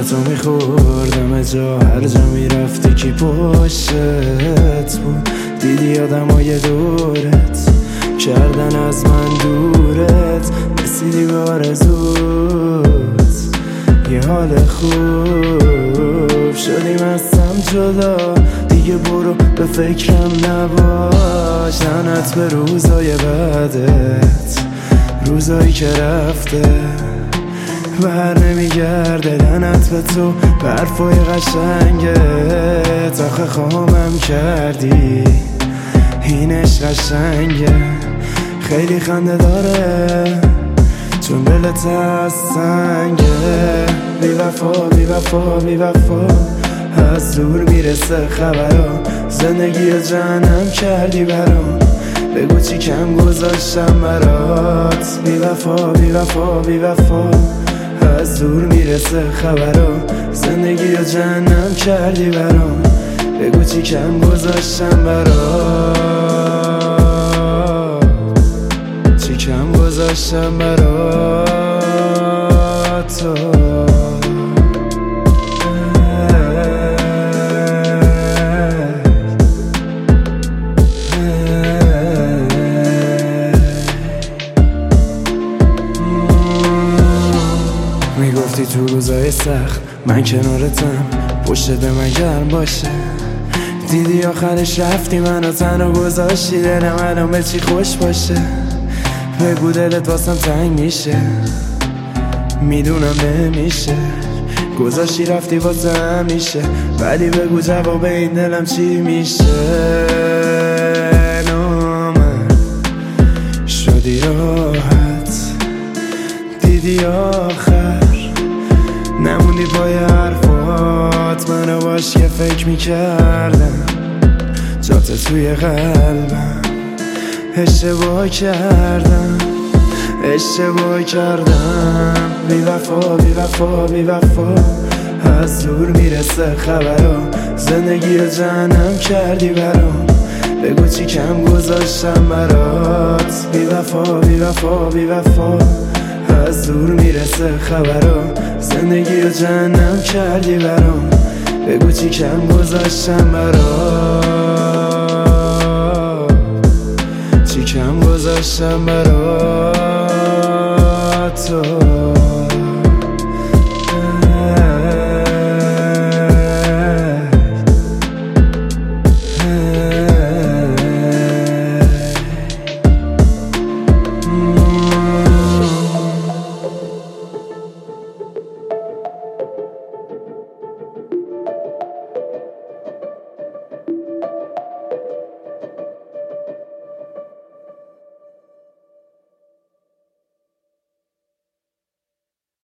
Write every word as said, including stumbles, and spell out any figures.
اسمتو میخوردم جا هر جا میرفتی کی پشتت بود. دیدی آدمای دورت کردن از من دورت، رسیدی به آرزوت یه حال خوب شدیم از سمت جدا. دیگه برو به فکرم نباش، لعنت به روزای بعدت، روزایی که رفته بر نمیگرده. لعنت به تو به حرفای قشنگت، آخه خامم کردی اینش قشنگه. خیلی خنده داره چون دلت از سنگه. بی وفا بی وفا بی وفا از دور میرسه خبرا، زندگی رو جهنم کردی برام. بگو چی کم گذاشتم برات. بی وفا بی وفا بی وفا از دور میرسه خبرا، زندگی رو جهنم کردی برام. بگو چی کم گذاشتم برات، چی کم گذاشتم برات. میگفتی تو روزای سخت من کنارتم، پشت به من گرم باشه. دیدی آخرش رفتی منو تنها گذاشتی، دلم الان به چی خوش باشه. بگو دلت واسم تنگ میشه، میدونم نمیشه. گذاشتی رفتی واسه همیشه، ولی بگو جواب این دلم چی میشه. نامرد شدی راحت، دیدی آخر نموندی پای حرفات. منو باش که فکر میکردم جات توی قلبم. اشتباه کردم اشتباه کردم. بی وفا بی وفا بی وفا از دور میرسه خبرا، زندگی رو جهنم کردی برام. بگو چی کم گذاشتم برات. بی وفا بی وفا بی وفا از دور میرسه خبرا، زندگی رو جهنم کردی برام. بگو چی کم گذاشتم برات، چی کم گذاشتم برات.